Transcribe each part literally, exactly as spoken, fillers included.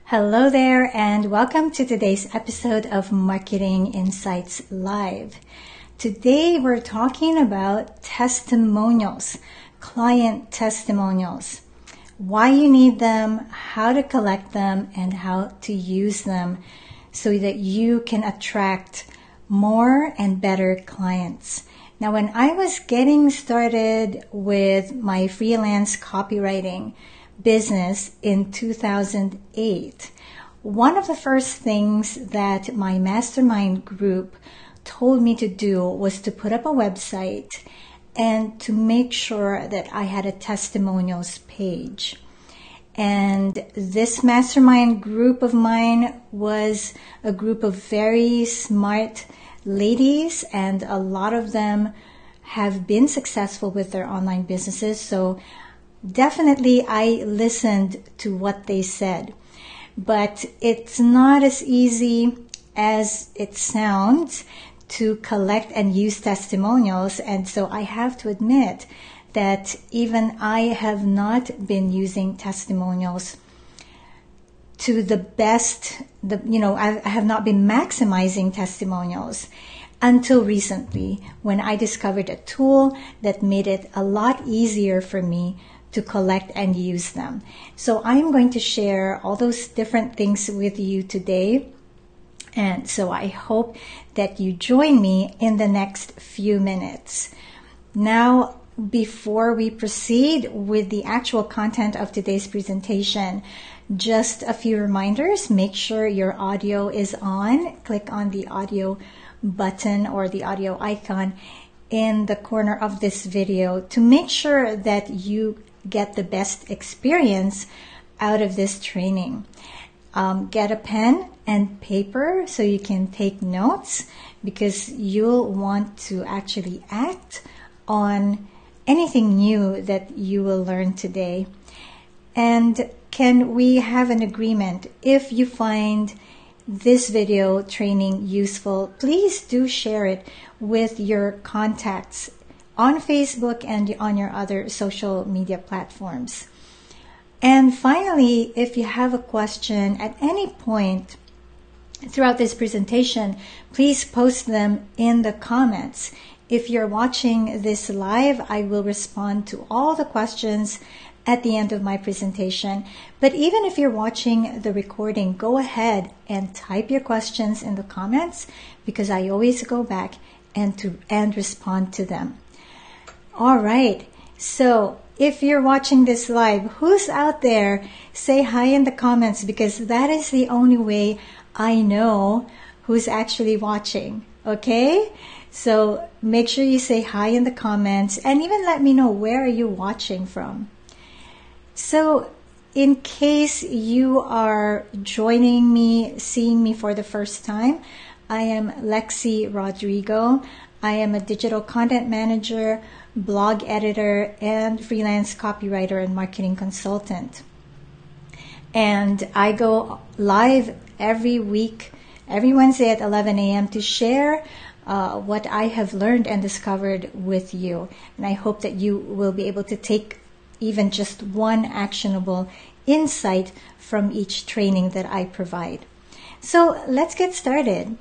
Hello there, and welcome to today's episode of Marketing Insights Live. Today we're talking about testimonials, client testimonials, why you need them, how to collect them, and how to use them so that you can attract more and better clients. Now, when I was getting started with my freelance copywriting business in two thousand eight, one of the first things that my mastermind group told me to do was to put up a website and to make sure that I had a testimonials page. And this mastermind group of mine was a group of very smart ladies, and a lot of them have been successful with their online businesses. So definitely I listened to what they said, but it's not as easy as it sounds to collect and use testimonials. And so I have to admit that even I have not been using testimonials to the best, the, you know, I, I have not been maximizing testimonials until recently, when I discovered a tool that made it a lot easier for me to collect and use them. So I'm going to share all those different things with you today. And so I hope that you join me in the next few minutes. Now, before we proceed with the actual content of today's presentation, just a few reminders. Make sure your audio is on. Click on the audio button or the audio icon in the corner of this video to make sure that you get the best experience out of this training. Um, get a pen and paper so you can take notes, because you'll want to actually act on anything new that you will learn today. And can we have an agreement? If you find this video training useful, please do share it with your contacts on Facebook and on your other social media platforms. And finally, if you have a question at any point throughout this presentation, please post them in the comments. If you're watching this live, I will respond to all the questions at the end of my presentation. But even if you're watching the recording, go ahead and type your questions in the comments, because I always go back and to and respond to them. All right. So if you're watching this live, who's out there? Say hi in the comments, because that is the only way I know who's actually watching. Okay? So make sure you say hi in the comments, and even let me know, where are you watching from? So in case you are joining me, seeing me for the first time, I am Lexi Rodrigo. I am a digital content manager, blog editor, and freelance copywriter and marketing consultant. And I go live every week, every Wednesday at eleven a.m. to share uh, what I have learned and discovered with you. And I hope that you will be able to take even just one actionable insight from each training that I provide. So let's get started.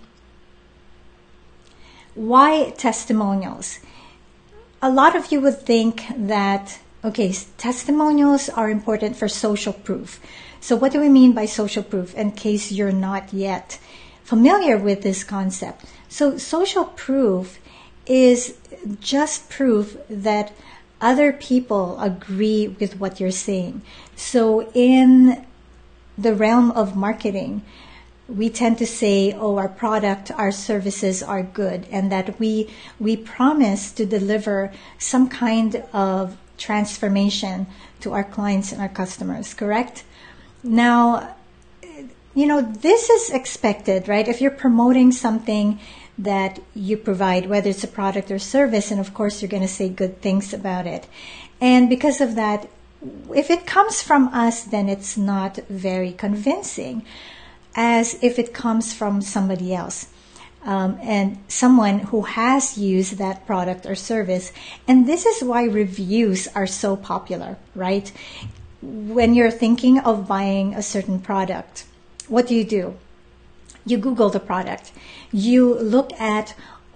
Why testimonials? A lot of you would think that, okay, testimonials are important for social proof. So what do we mean by social proof, in case you're not yet familiar with this concept? So social proof is just proof that other people agree with what you're saying. So in the realm of marketing, we tend to say, oh, our product, our services are good, and that we we promise to deliver some kind of transformation to our clients and our customers, correct? Now, you know, this is expected, right? If you're promoting something that you provide, whether it's a product or service, and of course you're going to say good things about it. And because of that, if it comes from us, then it's not very convincing, as if it comes from somebody else. Um, and someone who has used that product or service. And this is why reviews are so popular, right? When you're thinking of buying a certain product, what do you do? You Google the product. You look at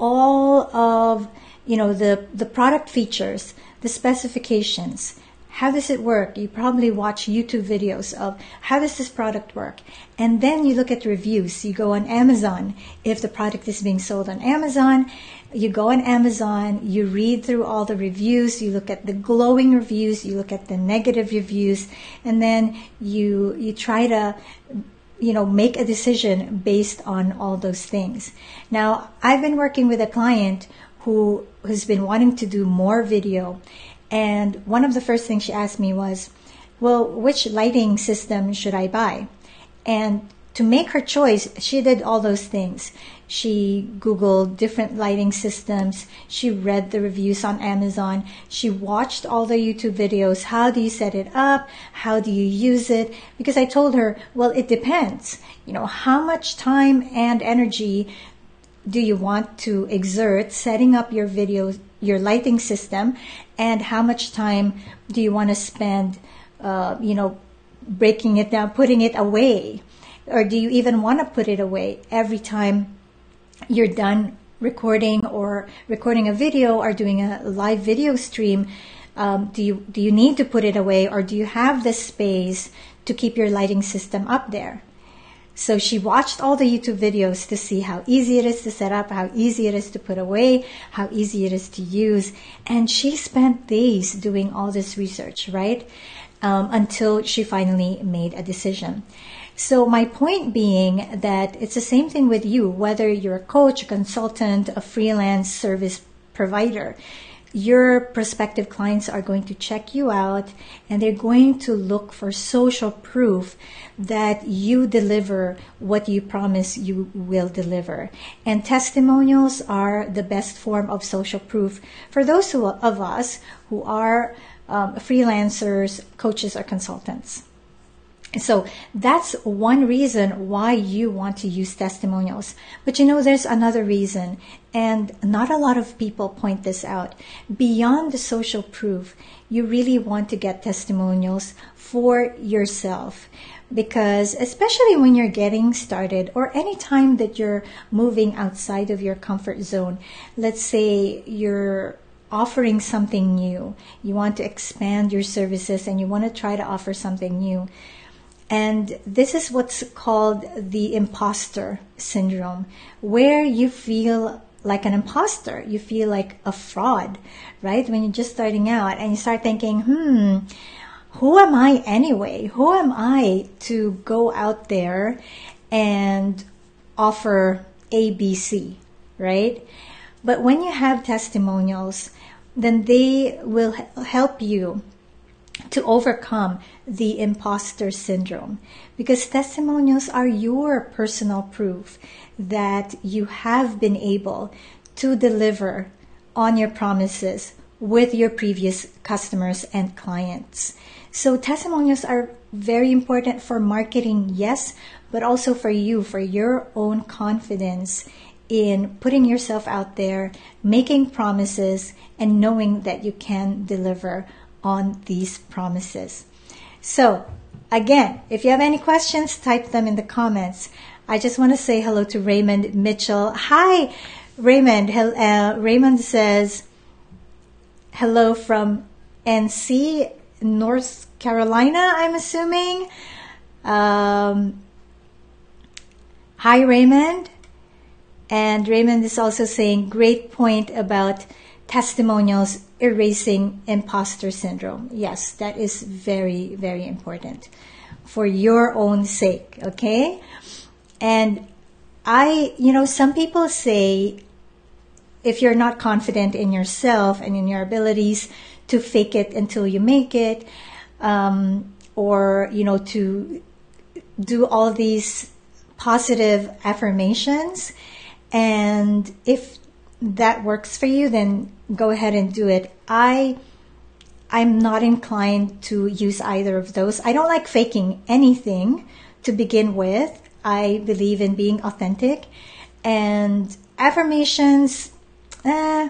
all of, you know, the, the product features, the specifications. How does it work? You probably watch YouTube videos of how does this product work? And then you look at reviews. You go on Amazon. If the product is being sold on Amazon, you go on Amazon, you read through all the reviews, you look at the glowing reviews, you look at the negative reviews, and then you you try to, you know, make a decision based on all those things. Now, I've been working with a client who has been wanting to do more video. And one of the first things she asked me was, well, which lighting system should I buy? And to make her choice, she did all those things. She Googled different lighting systems. She read the reviews on Amazon. She watched all the YouTube videos. How do you set it up? How do you use it? Because I told her, well, it depends. You know, how much time and energy do you want to exert setting up your video, your lighting system, and how much time do you want to spend, uh, you know, breaking it down, putting it away? Or do you even want to put it away every time you're done recording or recording a video or doing a live video stream? Um, do you do you need to put it away, or do you have the space to keep your lighting system up there? So she watched all the YouTube videos to see how easy it is to set up, how easy it is to put away, how easy it is to use. And she spent days doing all this research, right? Um, until she finally made a decision. So my point being that it's the same thing with you, whether you're a coach, a consultant, a freelance service provider. Your prospective clients are going to check you out, and they're going to look for social proof that you deliver what you promise you will deliver. And testimonials are the best form of social proof for those who, of us who are um, freelancers, coaches, or consultants. So that's one reason why you want to use testimonials. But you know, there's another reason, and not a lot of people point this out. Beyond the social proof, you really want to get testimonials for yourself. Because especially when you're getting started, or any time that you're moving outside of your comfort zone, let's say you're offering something new, you want to expand your services and you want to try to offer something new. And this is what's called the imposter syndrome, where you feel like an imposter. You feel like a fraud, right? When you're just starting out and you start thinking, hmm, who am I anyway? Who am I to go out there and offer A B C, right? But when you have testimonials, then they will help you to overcome the imposter syndrome, because testimonials are your personal proof that you have been able to deliver on your promises with your previous customers and clients. So testimonials are very important for marketing, yes, but also for you, for your own confidence in putting yourself out there, making promises, and knowing that you can deliver on these promises. So again, if you have any questions, type them in the comments. I just want to say hello to Raymond Mitchell. Hi, Raymond. Uh, Raymond says hello from N C, North Carolina, I'm assuming. Um, hi, Raymond. And Raymond is also saying, great point about testimonials erasing imposter syndrome. Yes, that is very, very important for your own sake, okay? And I, you know, some people say if you're not confident in yourself and in your abilities, to fake it until you make it, um, or, you know, to do all these positive affirmations. And if that works for you, then go ahead and do it. I, I'm not inclined to use either of those. I don't like faking anything to begin with. I believe in being authentic. And affirmations, eh,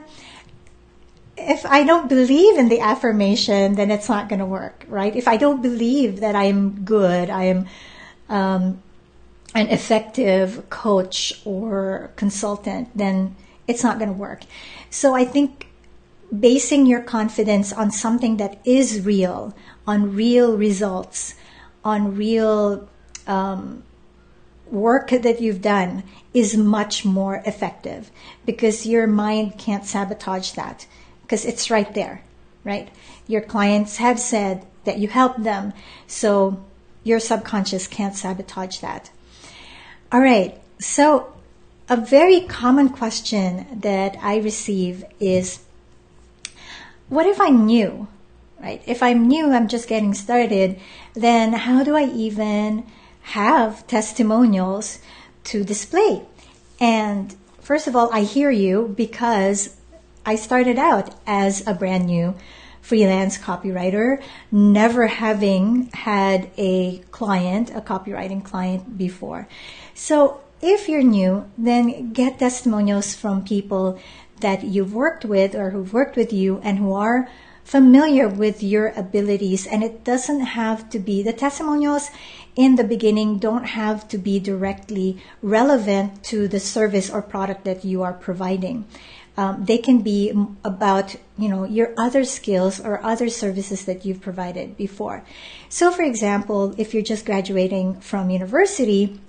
if I don't believe in the affirmation, then it's not going to work, right? If I don't believe that I'm good, I am, um, an effective coach or consultant, then it's not going to work. So I think basing your confidence on something that is real, on real results, on real um, work that you've done is much more effective, because your mind can't sabotage that, because it's right there, right? Your clients have said that you helped them, so your subconscious can't sabotage that. All right, so a very common question that I receive is, what if I'm new, right? If I'm new, I'm just getting started, then how do I even have testimonials to display? And first of all, I hear you, because I started out as a brand new freelance copywriter, never having had a client, a copywriting client before. So if you're new, then get testimonials from people that you've worked with or who've worked with you and who are familiar with your abilities. And it doesn't have to be, the testimonials in the beginning don't have to be directly relevant to the service or product that you are providing. Um, they can be about, you know, your other skills or other services that you've provided before. So for example, if you're just graduating from university,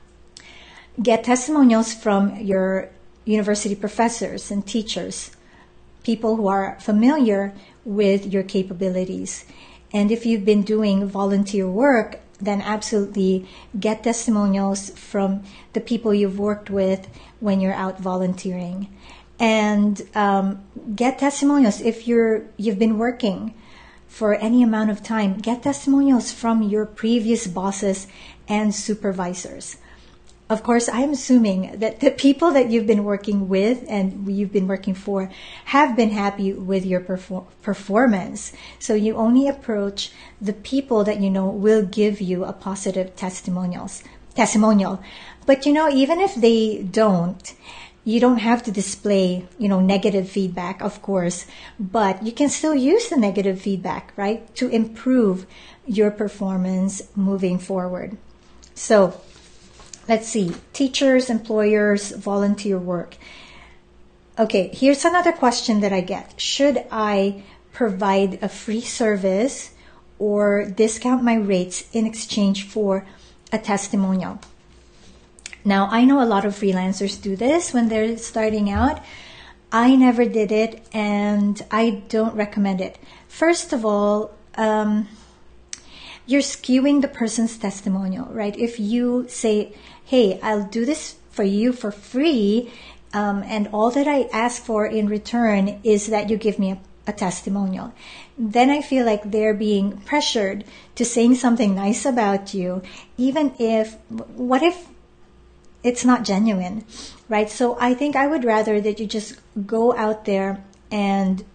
get testimonials from your university professors and teachers, people who are familiar with your capabilities. And if you've been doing volunteer work, then absolutely get testimonials from the people you've worked with when you're out volunteering. And um, get testimonials if you're you've been working for any amount of time. Get testimonials from your previous bosses and supervisors. Of course, I'm assuming that the people that you've been working with and you've been working for have been happy with your perfor- performance. So you only approach the people that you know will give you a positive testimonials testimonial. But you know, even if they don't, you don't have to display, you know, negative feedback, of course, but you can still use the negative feedback, right, to improve your performance moving forward. So let's see, teachers, employers, volunteer work. Okay, here's another question that I get. Should I provide a free service or discount my rates in exchange for a testimonial? Now, I know a lot of freelancers do this when they're starting out. I never did it, and I don't recommend it. First of all, um, you're skewing the person's testimonial, right? If you say, hey, I'll do this for you for free, um, and all that I ask for in return is that you give me a, a testimonial, then I feel like they're being pressured to saying something nice about you, even if, what if it's not genuine, right? So I think I would rather that you just go out there and,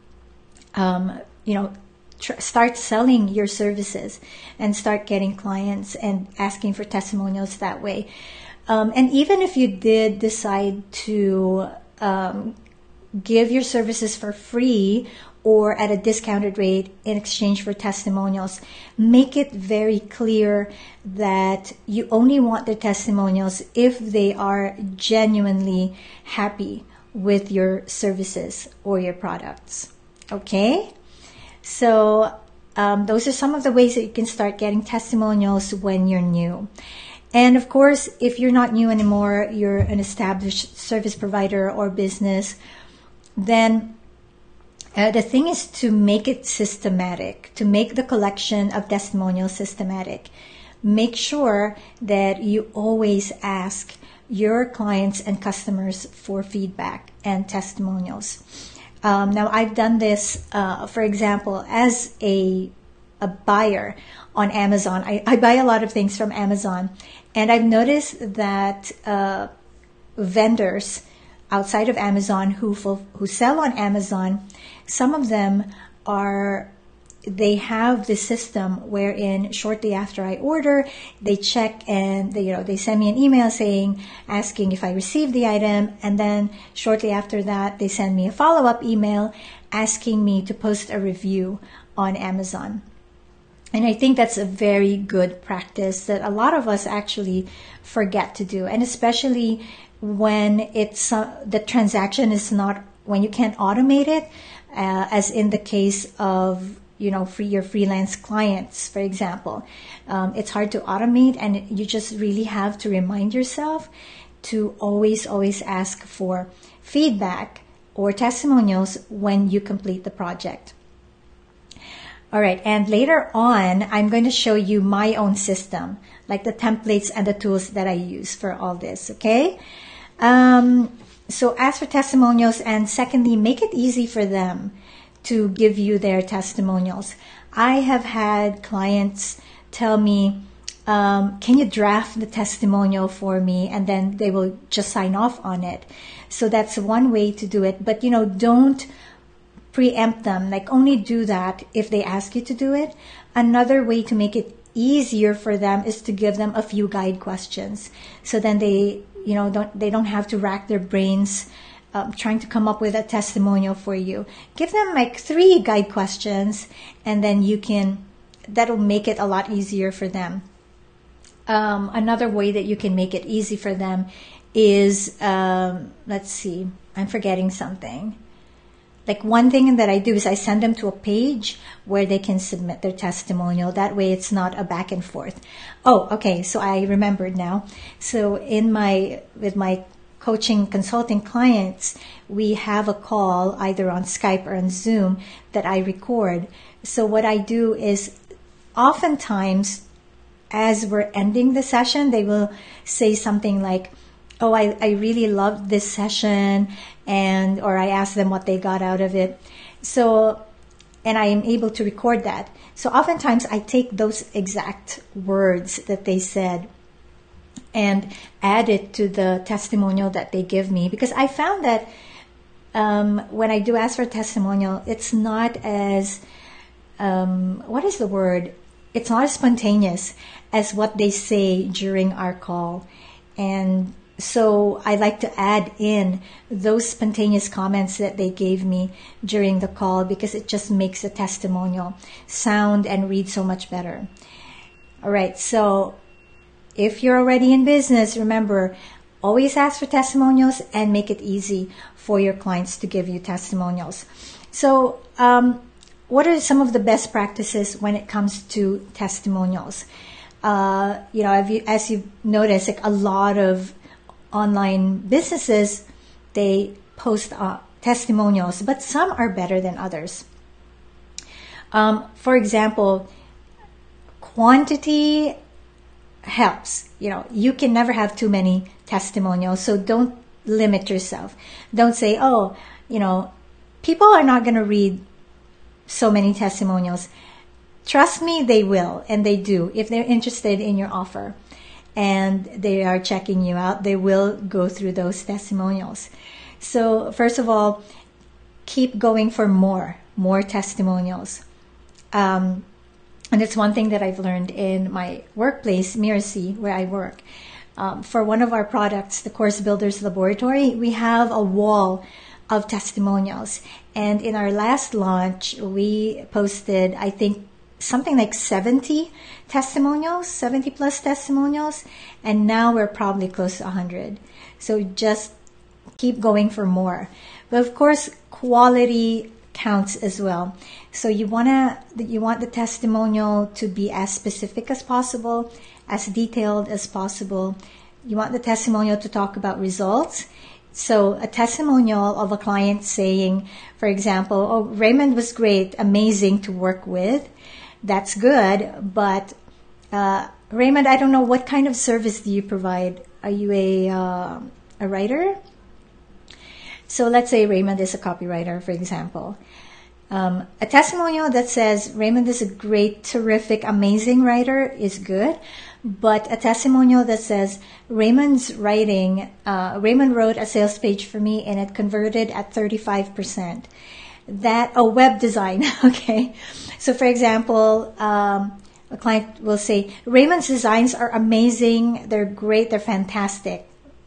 um, you know, tr- start selling your services and start getting clients and asking for testimonials that way. Um, and even if you did decide to um, give your services for free or at a discounted rate in exchange for testimonials, make it very clear that you only want the testimonials if they are genuinely happy with your services or your products. Okay? So um, those are some of the ways that you can start getting testimonials when you're new. And of course, if you're not new anymore, you're an established service provider or business, then Uh, the thing is to make it systematic, to make the collection of testimonials systematic. Make sure that you always ask your clients and customers for feedback and testimonials. Um, now, I've done this, uh, for example, as a, a buyer on Amazon. I, I buy a lot of things from Amazon, and I've noticed that uh, vendors outside of Amazon who who sell on Amazon, some of them are, they have this system wherein shortly after I order, they check and they, you know, they send me an email saying, asking if I received the item. And then shortly after that, they send me a follow-up email asking me to post a review on Amazon. And I think that's a very good practice that a lot of us actually forget to do. And especially when it's uh, the transaction is not, when you can't automate it, uh, as in the case of, you know, free, your freelance clients, for example. Um, it's hard to automate, and you just really have to remind yourself to always, always ask for feedback or testimonials when you complete the project. All right, and later on, I'm going to show you my own system, like the templates and the tools that I use for all this, okay? Um, so as for testimonials, and secondly, make it easy for them to give you their testimonials. I have had clients tell me, um, can you draft the testimonial for me? And then they will just sign off on it. So that's one way to do it. But, you know, don't preempt them. Like, only do that if they ask you to do it. Another way to make it easier for them is to give them a few guide questions. So then they, you know, don't, they don't have to rack their brains Um, trying to come up with a testimonial for you. Give them like three guide questions, and then you can, that'll make it a lot easier for them. Um, another way that you can make it easy for them is, um, let's see, I'm forgetting something. Like, one thing that I do is I send them to a page where they can submit their testimonial. That way it's not a back and forth. Oh, okay. So I remembered now. So in my, with my coaching consulting clients, we have a call either on Skype or on Zoom that I record. So what I do is, oftentimes as we're ending the session, they will say something like, oh, I, I really loved this session, and or I ask them what they got out of it. So, and I am able to record that. So oftentimes I take those exact words that they said and add it to the testimonial that they give me, because I found that um, when I do ask for a testimonial, it's not as, um, what is the word? It's not as spontaneous as what they say during our call. And so I like to add in those spontaneous comments that they gave me during the call, because it just makes a testimonial sound and read so much better. All right, so if you're already in business, remember, always ask for testimonials and make it easy for your clients to give you testimonials. So um, what are some of the best practices when it comes to testimonials? Uh, you know, you, as you've noticed, like a lot of online businesses, they post uh, testimonials, but some are better than others. Um, for example, quantity helps. You know, you can never have too many testimonials, so don't limit yourself. Don't say, oh, you know, people are not going to read so many testimonials. Trust me, they will, and they do. If they're interested in your offer and they are checking you out, they will go through those testimonials. So first of all, keep going for more, more testimonials. Um, And it's one thing that I've learned in my workplace, Mirasee, where I work. Um, for one of our products, the Course Builders Laboratory, we have a wall of testimonials. And in our last launch, we posted, I think, something like seventy testimonials, seventy plus testimonials. And now we're probably close to one hundred. So just keep going for more. But of course, quality counts as well. So you wanna you want the testimonial to be as specific as possible, as detailed as possible. You want the testimonial to talk about results. So a testimonial of a client saying, for example, oh, Raymond was great, amazing to work with. That's good, but uh, Raymond, I don't know, what kind of service do you provide? Are you a uh, a writer? So let's say Raymond is a copywriter, for example. Um, a testimonial that says Raymond is a great, terrific, amazing writer is good, but a testimonial that says Raymond's writing, uh, Raymond wrote a sales page for me and it converted at thirty-five percent. That, a web design, okay? So for example, um, a client will say, Raymond's designs are amazing, they're great, they're fantastic.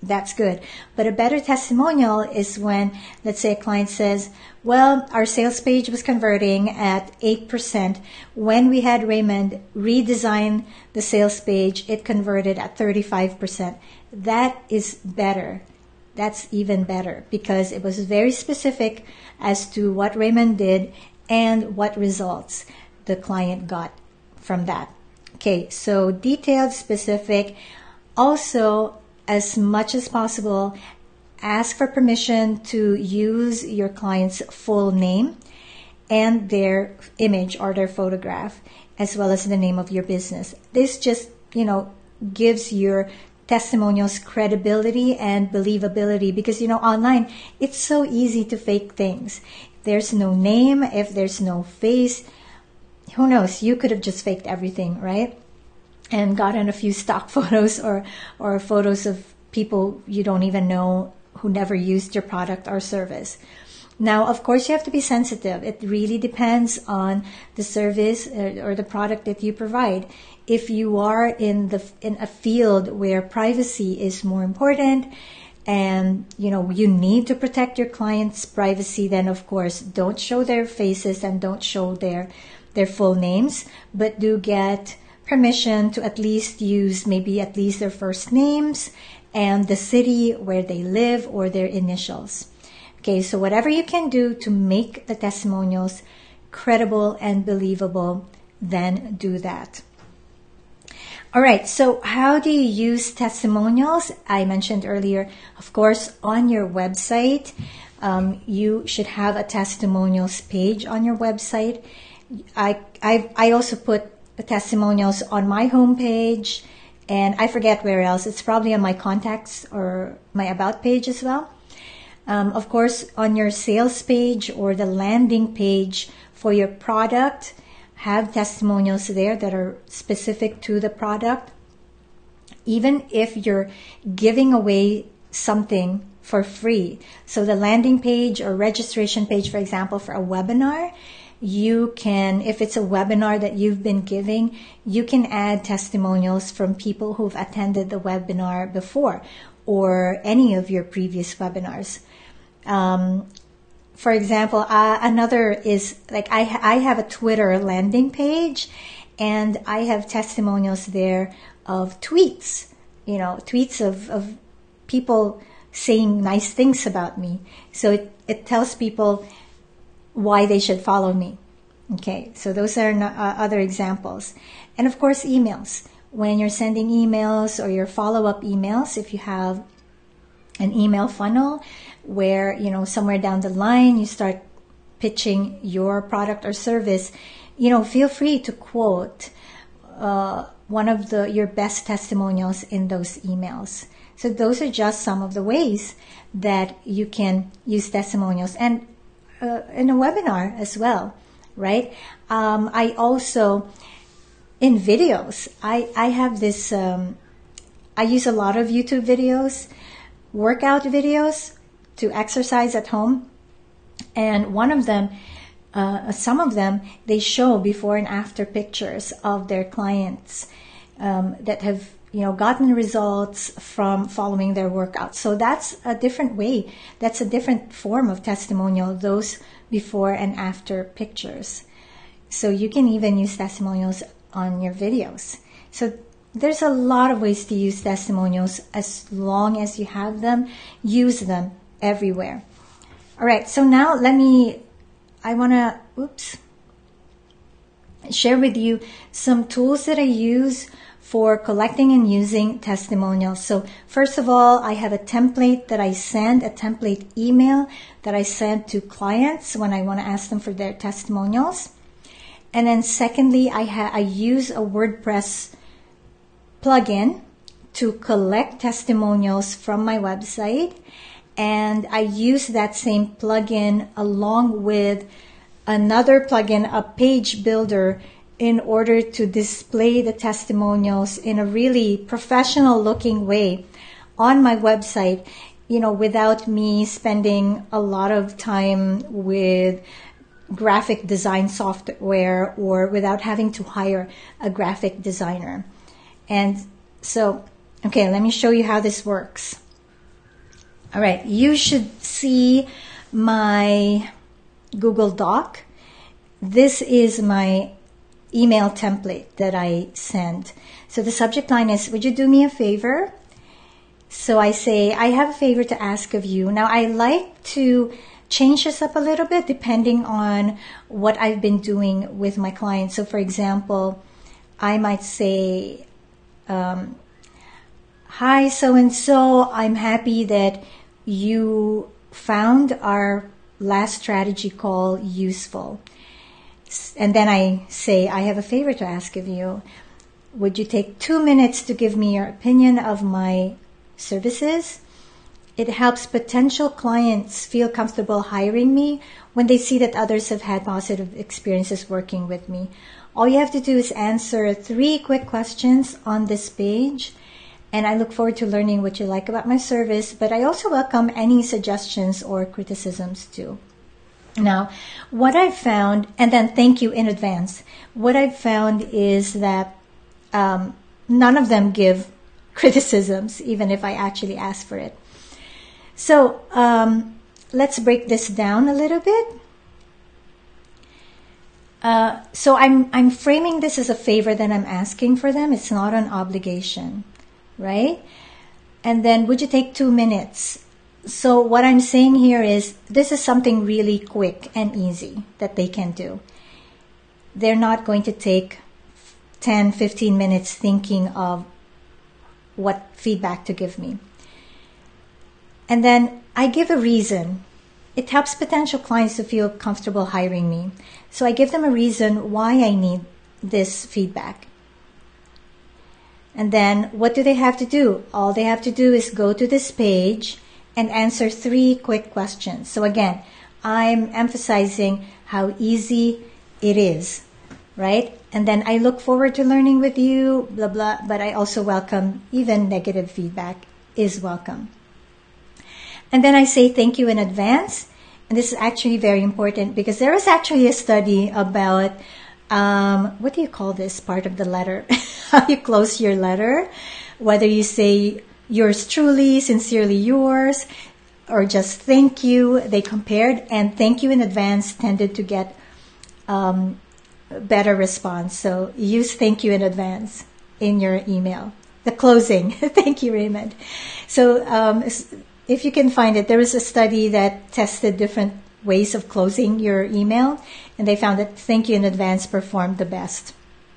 that's good. But a better testimonial is when, let's say a client says, well, our sales page was converting at eight percent. When we had Raymond redesign the sales page, it converted at thirty-five percent. That is better. That's even better because it was very specific as to what Raymond did and what results the client got from that. Okay, so detailed, specific. Also, as much as possible, ask for permission to use your client's full name and their image or their photograph, as well as the name of your business. This just, you know, gives your testimonials credibility and believability because, you know, online, it's so easy to fake things. If there's no name, if there's no face, who knows? You could have just faked everything, right? And gotten a few stock photos or, or photos of people you don't even know who never used your product or service. Now, of course, you have to be sensitive. It really depends on the service or, or the product that you provide. If you are in the in a field where privacy is more important and, you know, you need to protect your client's privacy, then of course, don't show their faces and don't show their their full names, but do get permission to at least use maybe at least their first names and the city where they live or their initials. Okay, so whatever you can do to make the testimonials credible and believable, then do that. All right, so how do you use testimonials? I mentioned earlier, of course, on your website, um, you should have a testimonials page on your website. I I, I also put the testimonials on my homepage, and I forget where else. It's probably on my contacts or my about page as well. Um, of course, on your sales page or the landing page for your product, have testimonials there that are specific to the product. Even if you're giving away something for free. So the landing page or registration page, for example, for a webinar, you can, if it's a webinar that you've been giving, you can add testimonials from people who've attended the webinar before or any of your previous webinars. Um, for example, uh, another is like I, I have a Twitter landing page and I have testimonials there of tweets, you know, tweets of, of people saying nice things about me. So it, it tells people why they should follow me. Okay, so those are no, uh, other examples. And of course, emails. When you're sending emails or your follow-up emails, if you have an email funnel where, you know, somewhere down the line you start pitching your product or service, you know, feel free to quote uh, one of the your best testimonials in those emails. So those are just some of the ways that you can use testimonials. And uh, in a webinar as well, right? Um, I also, in videos, I, I have this, um, I use a lot of YouTube videos, workout videos to exercise at home. And one of them, uh, some of them, they show before and after pictures of their clients um, that have, you know, gotten results from following their workouts. So that's a different way. That's a different form of testimonial, those before and after pictures. So you can even use testimonials on your videos. So there's a lot of ways to use testimonials. As long as you have them, use them everywhere. All right, so now let me, I want to, oops, share with you some tools that I use for collecting and using testimonials. So first of all, I have a template that I send, a template email that I send to clients when I want to ask them for their testimonials. And then secondly, I, ha- I use a WordPress plugin to collect testimonials from my website. And I use that same plugin along with another plugin, a page builder, in order to display the testimonials in a really professional looking way on my website, you know, without me spending a lot of time with graphic design software or without having to hire a graphic designer. And so, okay, let me show you how this works. All right, you should see my Google Doc. This is my email template that I send. So the subject line is, would you do me a favor? So I say, I have a favor to ask of you. Now I like to change this up a little bit depending on what I've been doing with my clients. So for example, I might say, um, hi, so-and-so, I'm happy that you found our last strategy call useful. And then I say, I have a favor to ask of you. Would you take two minutes to give me your opinion of my services? It helps potential clients feel comfortable hiring me when they see that others have had positive experiences working with me. All you have to do is answer three quick questions on this page. And I look forward to learning what you like about my service, but I also welcome any suggestions or criticisms too. Now, what I've found, and then thank you in advance, what I've found is that um, none of them give criticisms, even if I actually ask for it. So um, let's break this down a little bit. Uh, so I'm, I'm framing this as a favor that I'm asking for them. It's not an obligation. Right? And then would you take two minutes? So what I'm saying here is this is something really quick and easy that they can do. They're not going to take ten, fifteen minutes thinking of what feedback to give me. And then I give a reason. It helps potential clients to feel comfortable hiring me. So I give them a reason why I need this feedback. And then what do they have to do? All they have to do is go to this page and answer three quick questions. So again, I'm emphasizing how easy it is, right? And then I look forward to learning with you, blah, blah, but I also welcome even negative feedback is welcome. And then I say thank you in advance. And this is actually very important because there is actually a study about Um, what do you call this part of the letter? How you close your letter, whether you say yours truly, sincerely yours, or just thank you. They compared, and thank you in advance tended to get um, better response. So use thank you in advance in your email. The closing. Thank you, Raymond. So um, if you can find it, there was a study that tested different ways of closing your email, and they found that thank you in advance performed the best.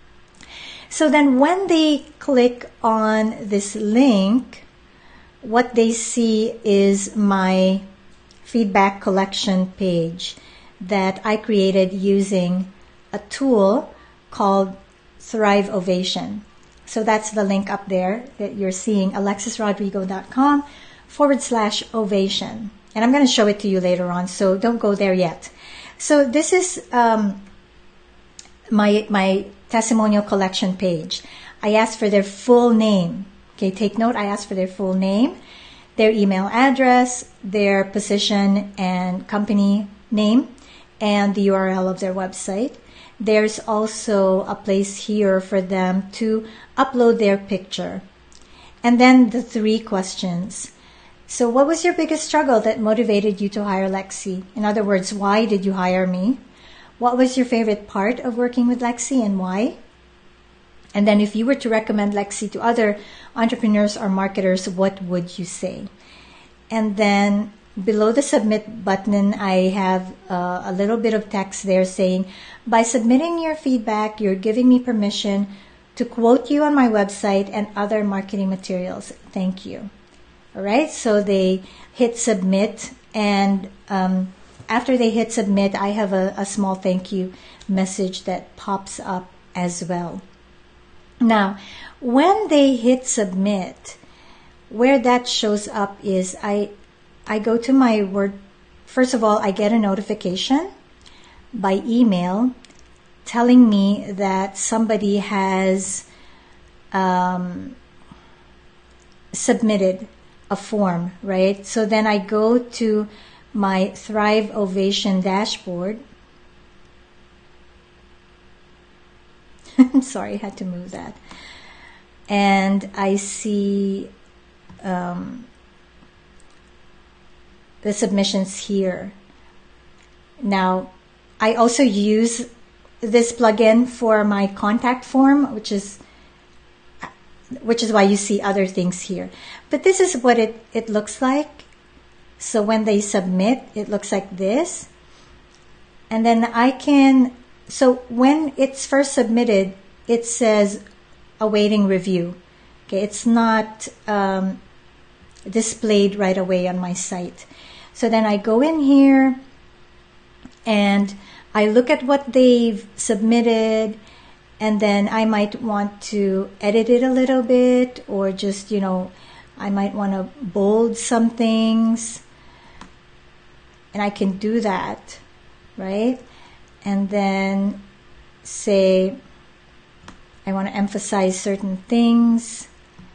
So then when they click on this link, what they see is my feedback collection page that I created using a tool called Thrive Ovation. So that's the link up there that you're seeing, alexisrodrigo.com forward slash ovation. And I'm going to show it to you later on, so don't go there yet. So this is um, my my testimonial collection page. I asked for their full name. Okay, take note, I asked for their full name, their email address, their position and company name, and the U R L of their website. There's also a place here for them to upload their picture. And then the three questions. So what was your biggest struggle that motivated you to hire Lexi? In other words, why did you hire me? What was your favorite part of working with Lexi and why? And then if you were to recommend Lexi to other entrepreneurs or marketers, what would you say? And then below the submit button, I have uh, a little bit of text there saying, by submitting your feedback, you're giving me permission to quote you on my website and other marketing materials. Thank you. All right, so they hit submit, and um, after they hit submit, I have a, a small thank you message that pops up as well. Now, when they hit submit, where that shows up is I, I go to my Word. First of all, I get a notification by email telling me that somebody has um, submitted a form, right? So then I go to my Thrive Ovation dashboard. I'm sorry, I had to move that. And I see um, the submissions here. Now, I also use this plugin for my contact form, which is which is why you see other things here. But this is what it, it looks like. So when they submit, it looks like this. And then I can, so when it's first submitted, it says awaiting review. Okay, it's not um, displayed right away on my site. So then I go in here and I look at what they've submitted, and then I might want to edit it a little bit, or just, you know, I might want to bold some things, and I can do that, right? And then say I want to emphasize certain things.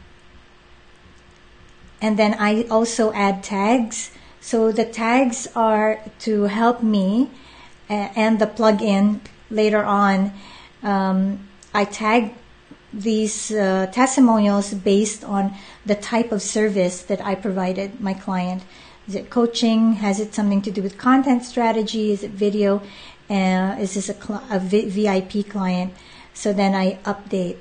And then I also add tags. So the tags are to help me uh, and the plugin later on. Um, I tag these uh, testimonials based on the type of service that I provided my client. Is it coaching? Has it something to do with content strategy? Is it video? Uh, is this a, cl- a v- VIP client? So then I update.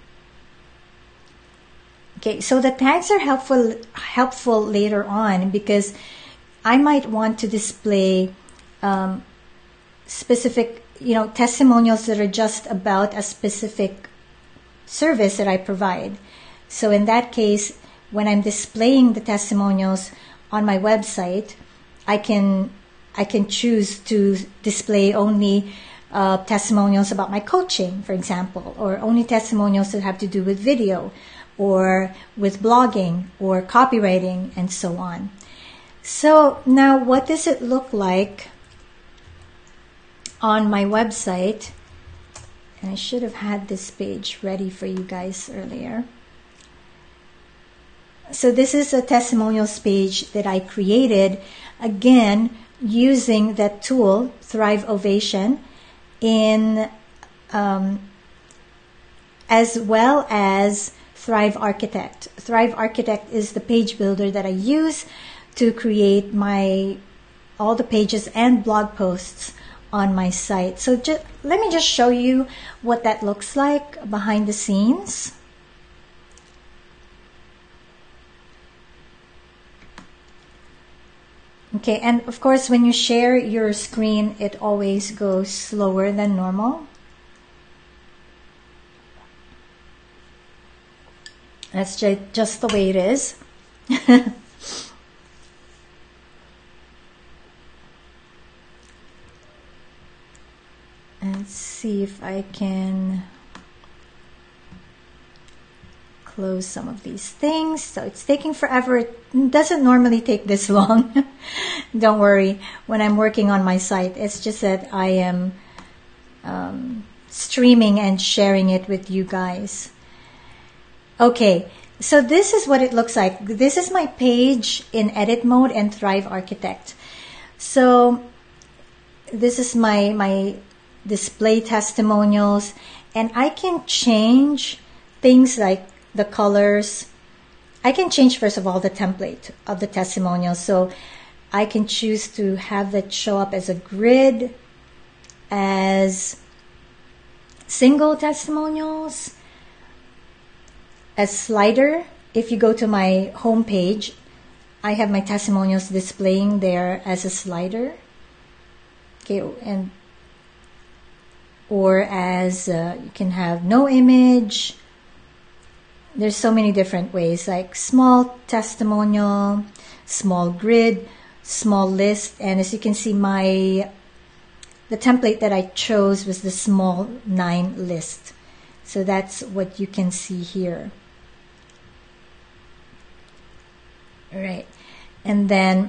Okay, so the tags are helpful helpful later on, because I might want to display um, specific, you know, testimonials that are just about a specific service that I provide. So in that case, when I'm displaying the testimonials on my website, I can I can choose to display only uh, testimonials about my coaching, for example, or only testimonials that have to do with video, or with blogging, or copywriting, and so on. So now, what does it look like on my website? And I should have had this page ready for you guys earlier. So this is a testimonials page that I created, again, using that tool, Thrive Ovation, in um, as well as Thrive Architect. Thrive Architect is the page builder that I use to create my all the pages and blog posts on my site. So just, let me just show you what that looks like behind the scenes. Okay, and of course, when you share your screen, it always goes slower than normal. That's ju- just the way it is. Let's see if I can close some of these things. So it's taking forever. It doesn't normally take this long. Don't worry. When I'm working on my site, it's just that I am um, streaming and sharing it with you guys. Okay, so this is what it looks like. This is my page in edit mode and Thrive Architect. So this is my my display testimonials, and I can change things like the colors. I can change, first of all, the template of the testimonials. So I can choose to have that show up as a grid, as single testimonials, as slider. If you go to my home page, I have my testimonials displaying there as a slider. Okay, and or as uh, you can have no image. There's so many different ways, like small testimonial, small grid, small list, and as you can see, my the template that I chose was the small nine list. So that's what you can see here. All right, and then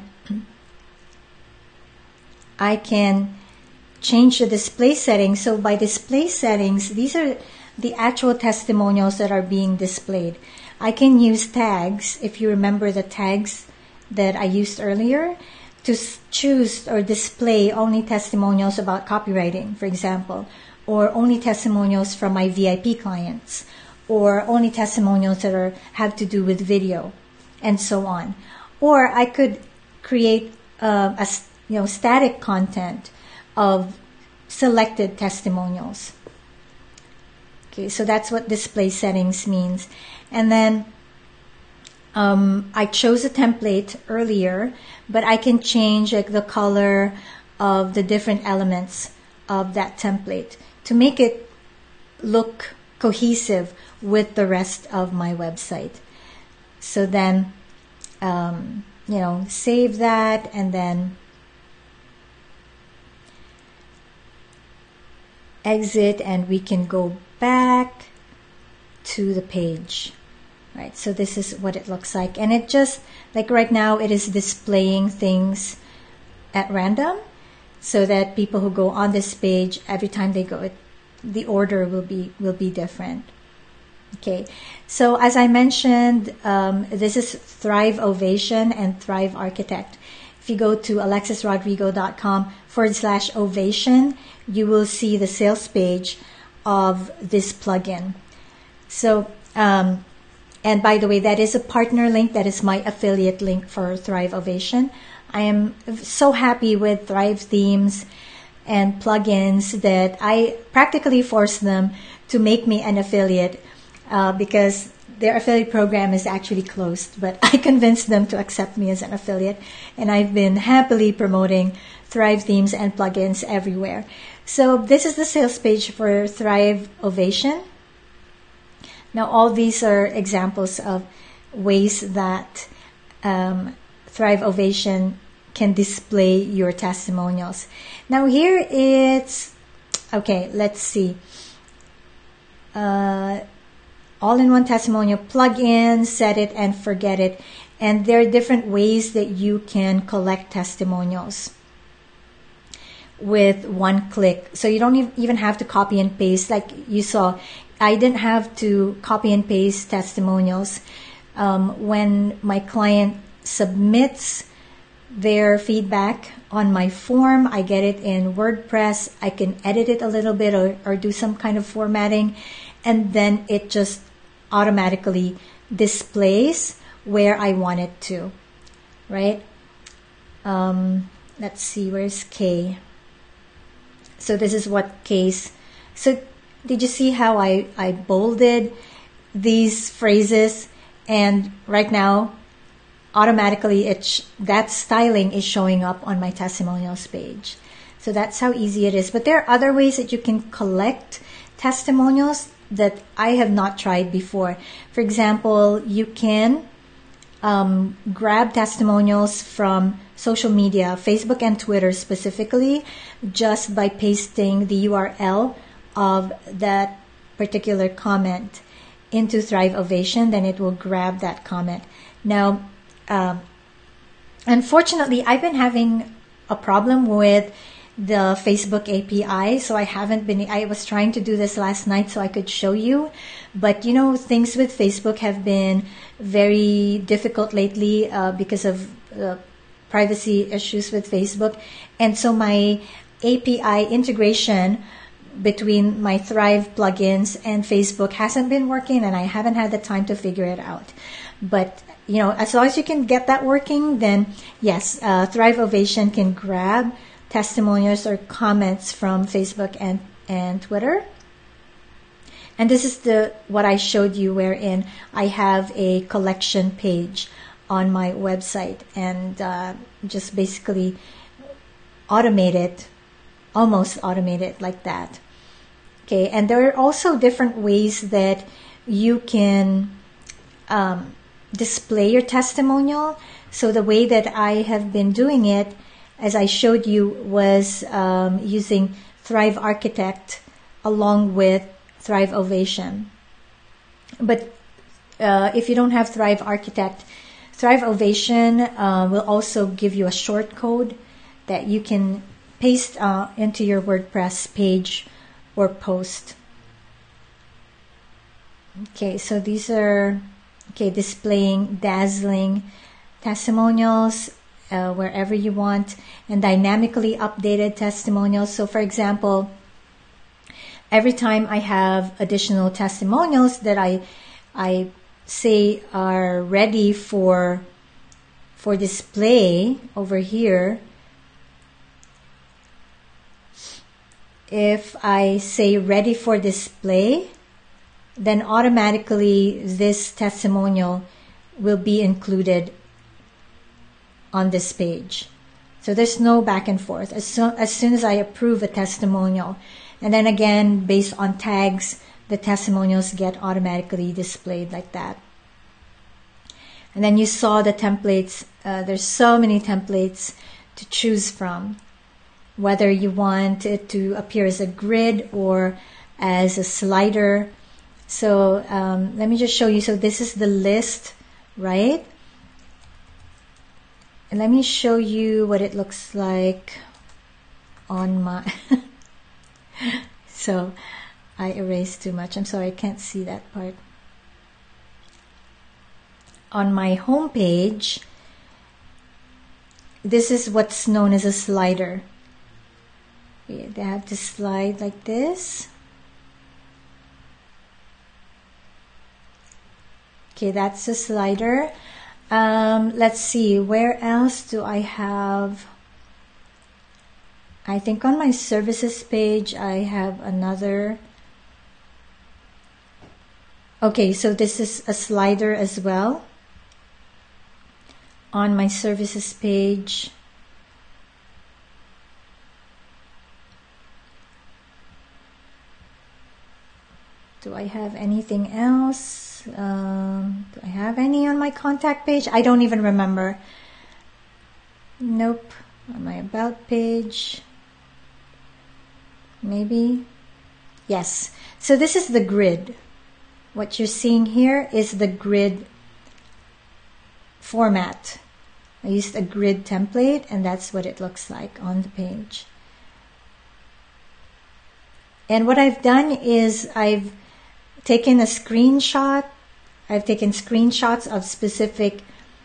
I can change the display settings. So by display settings, these are the actual testimonials that are being displayed. I can use tags, if you remember the tags that I used earlier, to choose or display only testimonials about copywriting, for example, or only testimonials from my V I P clients, or only testimonials that are have to do with video, and so on. Or I could create uh, a you know static content of selected testimonials. Okay, so that's what display settings means. And then um, I chose a template earlier, but I can change like the color of the different elements of that template to make it look cohesive with the rest of my website. So then, um, you know, save that, and then exit, and we can go back to the page. Right, so this is what it looks like, and it just like right now it is displaying things at random, so that people who go on this page, every time they go, it, the order will be will be different. Okay, so as I mentioned, um, this is Thrive Ovation and Thrive Architect. If you go to alexisrodrigo.com forward slash ovation, you will see the sales page of this plugin. So, um, and by the way, that is a partner link. That is my affiliate link for Thrive Ovation. I am so happy with Thrive themes and plugins that I practically forced them to make me an affiliate uh, because their affiliate program is actually closed, but I convinced them to accept me as an affiliate, and I've been happily promoting Thrive themes and plugins everywhere. So this is the sales page for Thrive Ovation. Now all these are examples of ways that um, Thrive Ovation can display your testimonials. Now here it's, okay, let's see. Uh, all-in-one testimonial plugin, set it and forget it. And there are different ways that you can collect testimonials with one click. So you don't even have to copy and paste. Like you saw, I didn't have to copy and paste testimonials. Um, when my client submits their feedback on my form, I get it in WordPress. I can edit it a little bit or, or do some kind of formatting, and then it just automatically displays where I want it to, right? Um, let's see, where's K? So this is what case. So did you see how I, I bolded these phrases? And right now, automatically it sh- that styling is showing up on my testimonials page. So that's how easy it is. But there are other ways that you can collect testimonials that I have not tried before. For example, you can um, grab testimonials from social media, Facebook and Twitter specifically, just by pasting the U R L of that particular comment into Thrive Ovation. Then it will grab that comment. Now, um, unfortunately, I've been having a problem with the Facebook A P I, so I haven't been, I was trying to do this last night so I could show you, but you know, things with Facebook have been very difficult lately uh, because of uh, privacy issues with Facebook, and so my A P I integration between my Thrive plugins and Facebook hasn't been working, and I haven't had the time to figure it out. But you know, as long as you can get that working, then yes, uh, Thrive Ovation can grab testimonials or comments from Facebook and, and Twitter. And this is the what I showed you, wherein I have a collection page on my website, and uh, just basically automate it, almost automate it like that. Okay, and there are also different ways that you can um, display your testimonial. So the way that I have been doing it, as I showed you, was um, using Thrive Architect along with Thrive Ovation. But uh, if you don't have Thrive Architect, Thrive Ovation uh, will also give you a short code that you can paste uh, into your WordPress page or post. Okay, so these are okay displaying dazzling testimonials Uh, wherever you want, and dynamically updated testimonials. So for example, every time I have additional testimonials that I I say are ready for for display over here, if I say ready for display, then automatically this testimonial will be included on this page. So there's no back and forth. As, so, as soon as I approve a testimonial, and then again, based on tags, the testimonials get automatically displayed like that. And then you saw the templates. Uh, there's so many templates to choose from, whether you want it to appear as a grid or as a slider. So um, let me just show you. So this is the list, right? And let me show you what it looks like on my... So I erased too much. I'm sorry, I can't see that part. On my home page, this is what's known as a slider. Okay, they have to slide like this. Okay, that's a slider. Um, let's see, where else do I have? I think on my services page, I have another. Okay, so this is a slider as well. On my services page, do I have anything else? Um, do I have any on my contact page? I don't even remember. Nope. On my about page, maybe. Yes. So this is the grid. What you're seeing here is the grid format. I used a grid template, and that's what it looks like on the page. And what I've done is I've taken a screenshot. I've taken screenshots of specific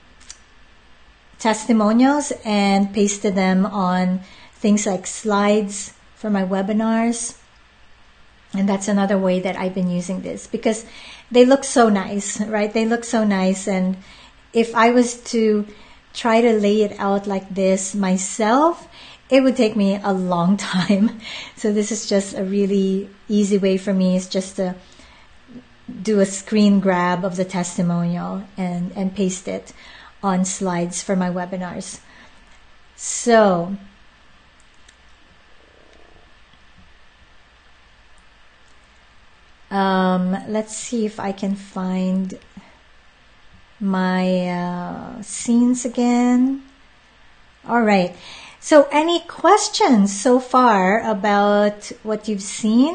testimonials and pasted them on things like slides for my webinars. And that's another way that I've been using this, because they look so nice, right? They look so nice. And if I was to try to lay it out like this myself, it would take me a long time. So this is just a really easy way for me. It's just to do a screen grab of the testimonial and, and paste it on slides for my webinars. So um, let's see if I can find my uh, scenes again. All right. So any questions so far about what you've seen?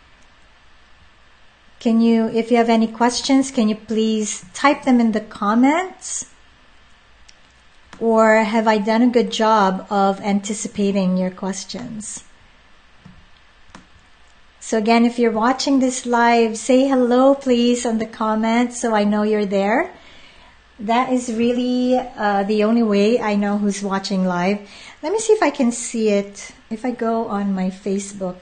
Can you, if you have any questions, can you please type them in the comments? Or have I done a good job of anticipating your questions? So again, if you're watching this live, say hello please in the comments so I know you're there. That is really uh, the only way I know who's watching live. Let me see if I can see it. If I go on my Facebook.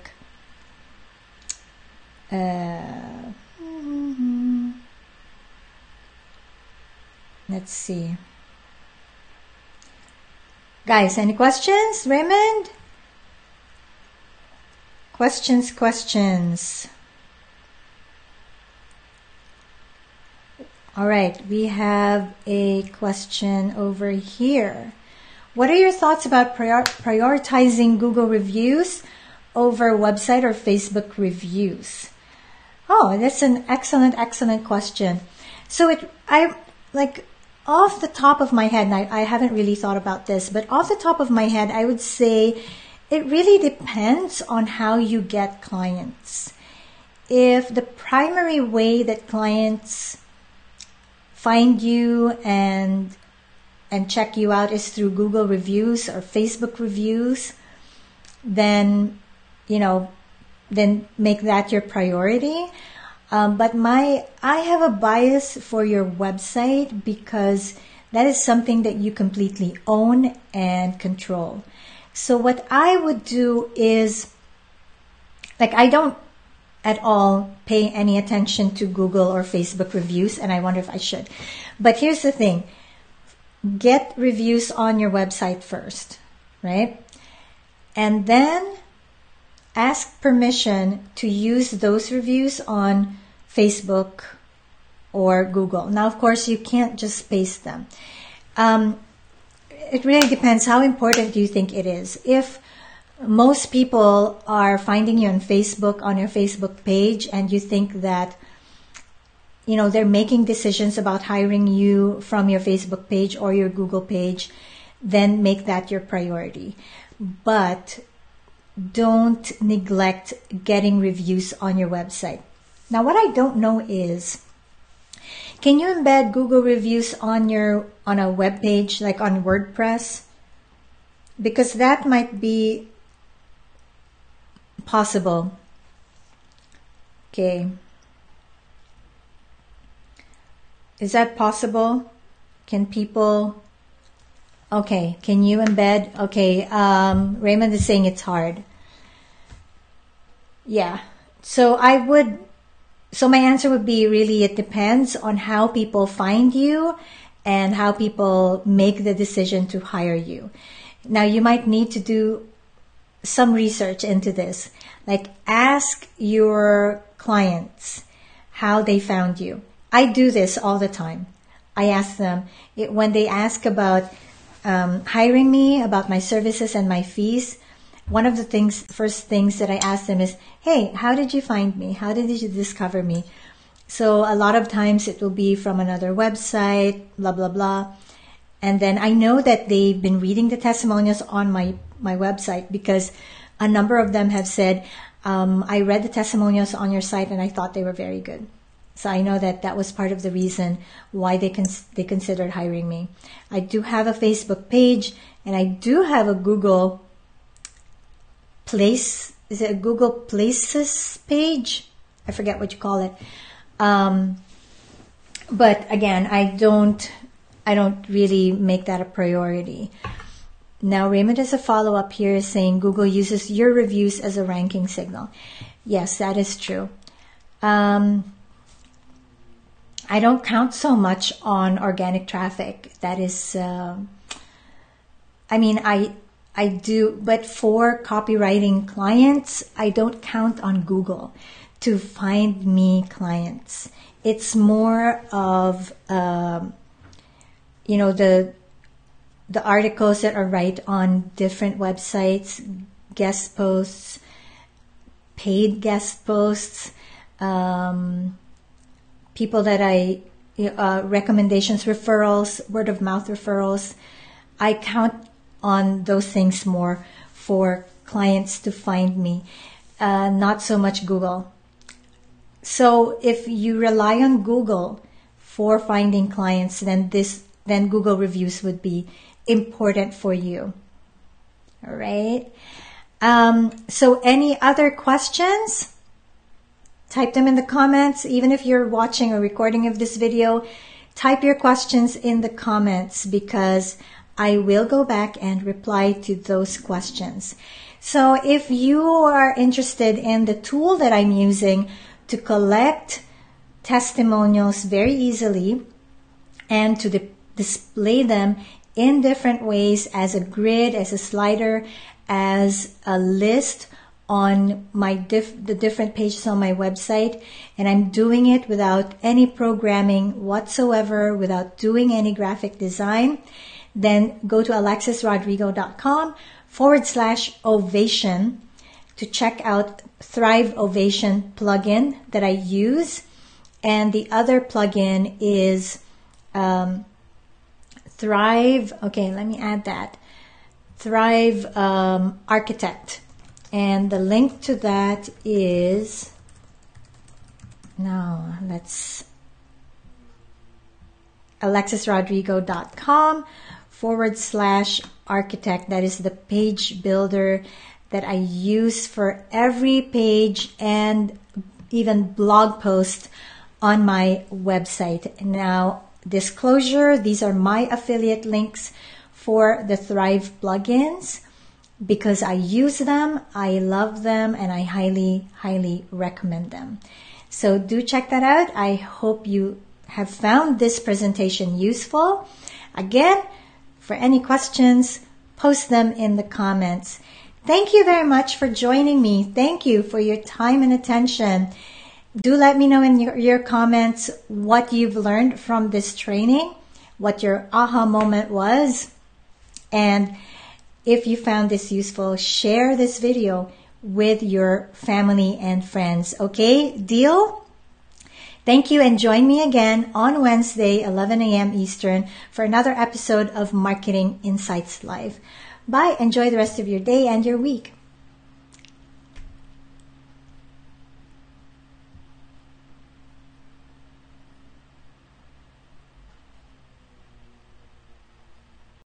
Uh, mm-hmm. Let's see. Guys, any questions? Raymond? Questions, questions. All right, we have a question over here. What are your thoughts about prior prioritizing Google reviews over website or Facebook reviews? Oh, that's an excellent, excellent question. So it, I like off the top of my head, and I, I haven't really thought about this, but off the top of my head, I would say it really depends on how you get clients. If the primary way that clients find you and and check you out is through Google reviews or Facebook reviews, then, you know, then make that your priority. Um, but my, I have a bias for your website because that is something that you completely own and control. So what I would do is, like, I don't at all pay any attention to Google or Facebook reviews, and I wonder if I should. But here's the thing. get reviews on your website first, right? And then ask permission to use those reviews on Facebook or Google. Now, of course, you can't just paste them. Um, it really depends how important you think it is. If most people are finding you on Facebook, on your Facebook page, and you think that, you know, they're making decisions about hiring you from your Facebook page or your Google page, then make that your priority. But don't neglect getting reviews on your website. Now, what I don't know is, can you embed Google reviews on your on a web page, like on WordPress? Because that might be possible. Okay. Is that possible? Can people... Okay, can you embed? Okay, um, Raymond is saying it's hard. Yeah, so I would, so my answer would be really it depends on how people find you and how people make the decision to hire you. Now, you might need to do some research into this. Like, ask your clients how they found you. I do this all the time. I ask them, it, when they ask about um, hiring me, about my services and my fees, one of the things, first things that I ask them is, hey, how did you find me? How did you discover me? So a lot of times it will be from another website, blah, blah, blah. And then I know that they've been reading the testimonials on my, my website because a number of them have said, um, I read the testimonials on your site and I thought they were very good. So I know that that was part of the reason why they cons- they considered hiring me. I do have a Facebook page and I do have a Google Place. Is it a Google Places page? I forget what you call it. Um, but again, I don't I don't really make that a priority. Now, Raymond has a follow-up here saying Google uses your reviews as a ranking signal. Yes, that is true. Um, I don't count so much on organic traffic. That is, uh, I mean, I I do, but for copywriting clients, I don't count on Google to find me clients. It's more of, um, you know, the the articles that are right on different websites, guest posts, paid guest posts, um, people that I, uh, recommendations, referrals, word of mouth referrals. I count on those things more for clients to find me, uh, not so much Google. So if you rely on Google for finding clients, then this, then Google reviews would be important for you. All right. Um, so any other questions? Type them in the comments. Even if you're watching a recording of this video, type your questions in the comments because I will go back and reply to those questions. So if you are interested in the tool that I'm using to collect testimonials very easily and to di- display them in different ways as a grid, as a slider, as a list on my diff- the different pages on my website, and I'm doing it without any programming whatsoever, without doing any graphic design, then go to alexisrodrigo.com forward slash ovation to check out Thrive Ovation plugin that I use. And the other plugin is um, Thrive. Okay, let me add that. Thrive um, Architect. And the link to that is, now let's, alexisrodrigo.com forward slash architect. That is the page builder that I use for every page and even blog post on my website. Now, disclosure, these are my affiliate links for the Thrive plugins because I use them, I love them, and I highly, highly recommend them. So do check that out. I hope you have found this presentation useful. Again, for any questions, post them in the comments. Thank you very much for joining me. Thank you for your time and attention. Do let me know in your, your comments what you've learned from this training, what your aha moment was, and if you found this useful, share this video with your family and friends. Okay, deal? Thank you, and join me again on Wednesday, eleven a.m. Eastern, for another episode of Marketing Insights Live. Bye. Enjoy the rest of your day and your week.